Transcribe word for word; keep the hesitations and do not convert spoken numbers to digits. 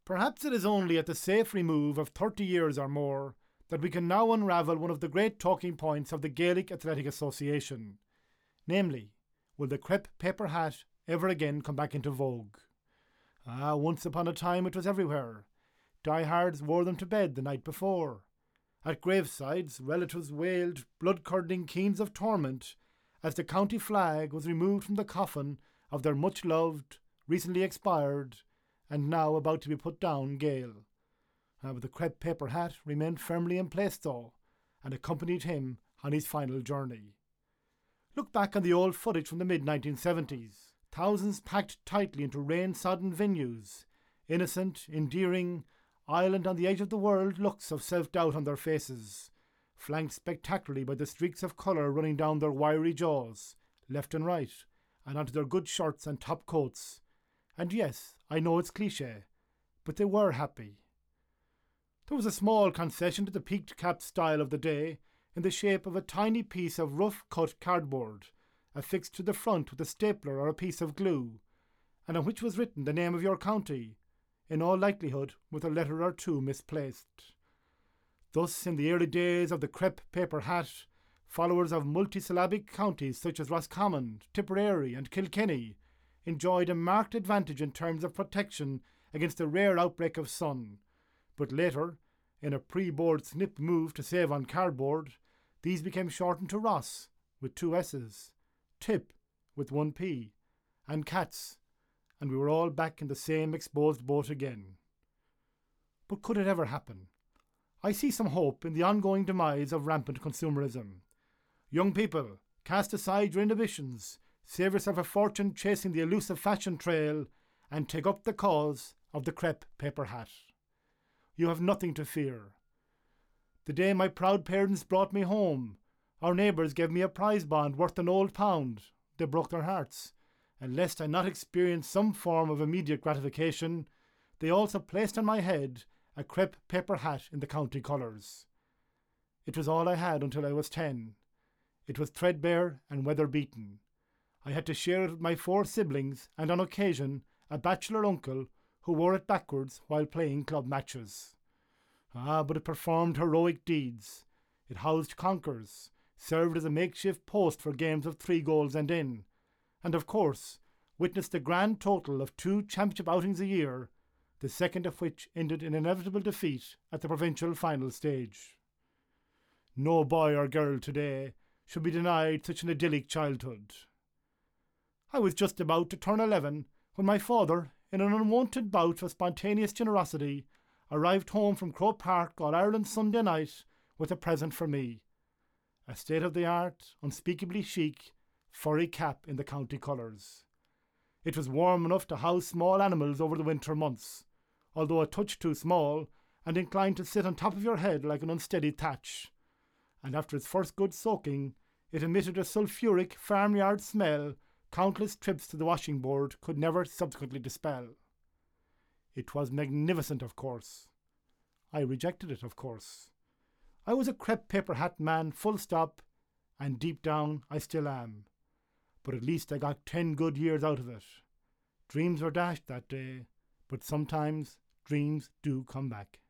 Perhaps it is only at the safe remove of thirty years or more that we can now unravel one of the great talking points of the Gaelic Athletic Association. Namely, will the crepe paper hat ever again come back into vogue? Ah, once upon a time it was everywhere. Diehards wore them to bed the night before. At gravesides, relatives wailed blood-curdling keens of torment as the county flag was removed from the coffin of their much-loved, recently expired, and now about to be put down Gael. Uh, but the crepe paper hat remained firmly in place though, and accompanied him on his final journey. Look back on the old footage from the mid nineteen seventies. Thousands packed tightly into rain-sodden venues, innocent, endearing, island on the edge of the world looks of self-doubt on their faces, flanked spectacularly by the streaks of colour running down their wiry jaws, left and right, and onto their good shirts and top coats. And yes, I know it's cliché, but they were happy. There was a small concession to the peaked cap style of the day in the shape of a tiny piece of rough-cut cardboard, affixed to the front with a stapler or a piece of glue, and on which was written the name of your county, in all likelihood with a letter or two misplaced. Thus, in the early days of the crepe paper hat, followers of multisyllabic counties such as Roscommon, Tipperary and Kilkenny enjoyed a marked advantage in terms of protection against the rare outbreak of sun, but later, in a pre-board snip move to save on cardboard, these became shortened to Ross, with two S's, Tip, with one P, and Cats, and we were all back in the same exposed boat again. But could it ever happen? I see some hope in the ongoing demise of rampant consumerism. Young people, cast aside your inhibitions, save yourself a fortune chasing the elusive fashion trail, and take up the cause of the crepe paper hat. You have nothing to fear. The day my proud parents brought me home, our neighbours gave me a prize bond worth an old pound. They broke their hearts, and lest I not experience some form of immediate gratification, they also placed on my head a crepe paper hat in the county colours. It was all I had until I was ten. It was threadbare and weather-beaten. I had to share it with my four siblings and on occasion a bachelor uncle who wore it backwards while playing club matches. Ah, but it performed heroic deeds. It housed conkers, served as a makeshift post for games of three goals and in, and of course witnessed the grand total of two championship outings a year, the second of which ended in inevitable defeat at the provincial final stage. No boy or girl today should be denied such an idyllic childhood. I was just about to turn eleven when my father, in an unwonted bout of spontaneous generosity, arrived home from Croke Park on Ireland Sunday night with a present for me. A state-of-the-art, unspeakably chic, furry cap in the county colours. It was warm enough to house small animals over the winter months, although a touch too small and inclined to sit on top of your head like an unsteady thatch. And after its first good soaking, it emitted a sulphuric farmyard smell countless trips to the washing board could never subsequently dispel. It was magnificent, of course. I rejected it, of course. I was a crepe paper hat man, full stop, and deep down I still am. But at least I got ten good years out of it. Dreams were dashed that day, but sometimes dreams do come back.